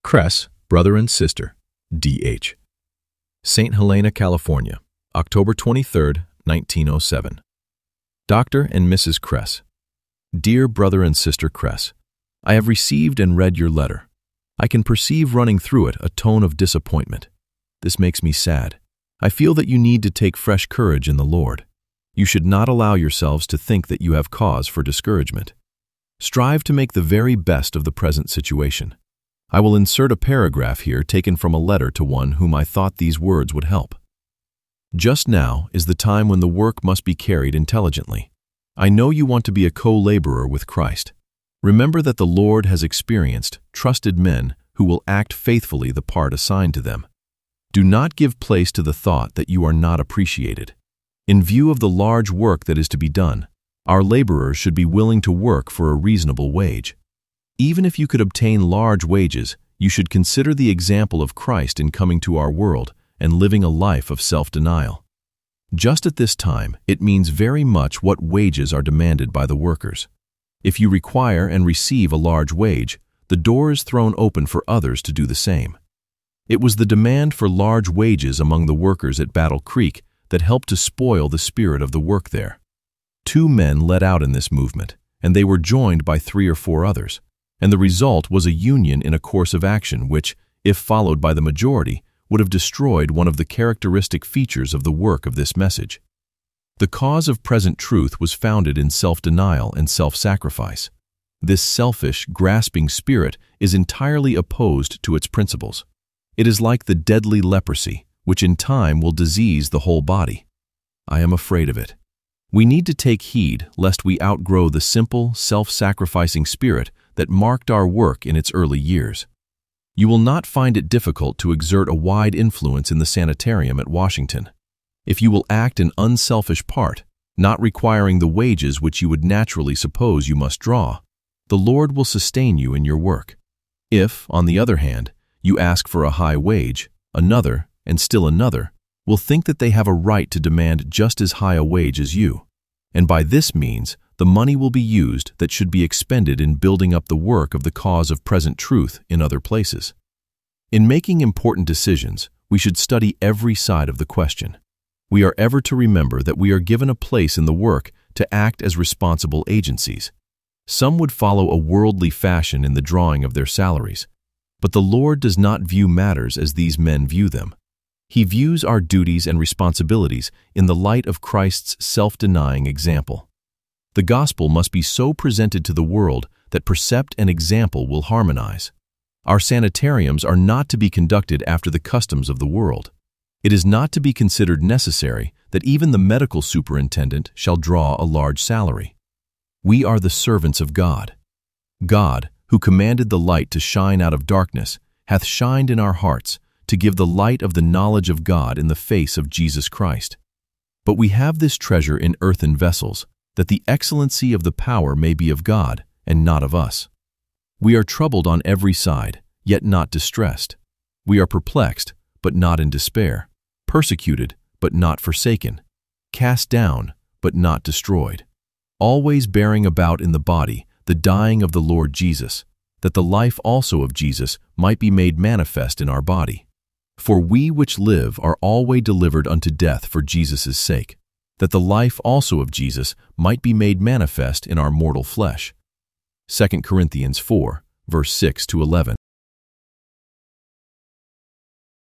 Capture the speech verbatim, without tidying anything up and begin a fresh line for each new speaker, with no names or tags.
Cress, brother and sister, D H Saint Helena, California, October twenty-third, nineteen oh seven. Doctor and Missus Cress. Dear brother and sister Cress, I have received and read your letter. I can perceive running through it a tone of disappointment. This makes me sad. I feel that you need to take fresh courage in the Lord. You should not allow yourselves to think that you have cause for discouragement. Strive to make the very best of the present situation. I will insert a paragraph here taken from a letter to one whom I thought these words would help. Just now is the time when the work must be carried intelligently. I know you want to be a co-laborer with Christ. Remember that the Lord has experienced, trusted men who will act faithfully the part assigned to them. Do not give place to the thought that you are not appreciated. In view of the large work that is to be done, our laborers should be willing to work for a reasonable wage. Even if you could obtain large wages, you should consider the example of Christ in coming to our world and living a life of self-denial. Just at this time, it means very much what wages are demanded by the workers. If you require and receive a large wage, the door is thrown open for others to do the same. It was the demand for large wages among the workers at Battle Creek that helped to spoil the spirit of the work there. Two men led out in this movement, and they were joined by three or four others, and the result was a union in a course of action which, if followed by the majority, would have destroyed one of the characteristic features of the work of this message. The cause of present truth was founded in self-denial and self-sacrifice. This selfish, grasping spirit is entirely opposed to its principles. It is like the deadly leprosy, which in time will disease the whole body. I am afraid of it. We need to take heed lest we outgrow the simple, self-sacrificing spirit that marked our work in its early years. You will not find it difficult to exert a wide influence in the sanitarium at Washington. If you will act an unselfish part, not requiring the wages which you would naturally suppose you must draw, the Lord will sustain you in your work. If, on the other hand, you ask for a high wage, another, and still another, will think that they have a right to demand just as high a wage as you. And by this means, the money will be used that should be expended in building up the work of the cause of present truth in other places. In making important decisions, we should study every side of the question. We are ever to remember that we are given a place in the work to act as responsible agencies. Some would follow a worldly fashion in the drawing of their salaries, but the Lord does not view matters as these men view them. He views our duties and responsibilities in the light of Christ's self-denying example. The gospel must be so presented to the world that precept and example will harmonize. Our sanitariums are not to be conducted after the customs of the world. It is not to be considered necessary that even the medical superintendent shall draw a large salary. We are the servants of God. God, who commanded the light to shine out of darkness, hath shined in our hearts to give the light of the knowledge of God in the face of Jesus Christ. But we have this treasure in earthen vessels, that the excellency of the power may be of God and not of us. We are troubled on every side, yet not distressed. We are perplexed, but not in despair, persecuted, but not forsaken, cast down, but not destroyed, always bearing about in the body the dying of the Lord Jesus, that the life also of Jesus might be made manifest in our body. For we which live are always delivered unto death for Jesus' sake, that the life also of Jesus might be made manifest in our mortal flesh. Second Corinthians four, verse six to eleven.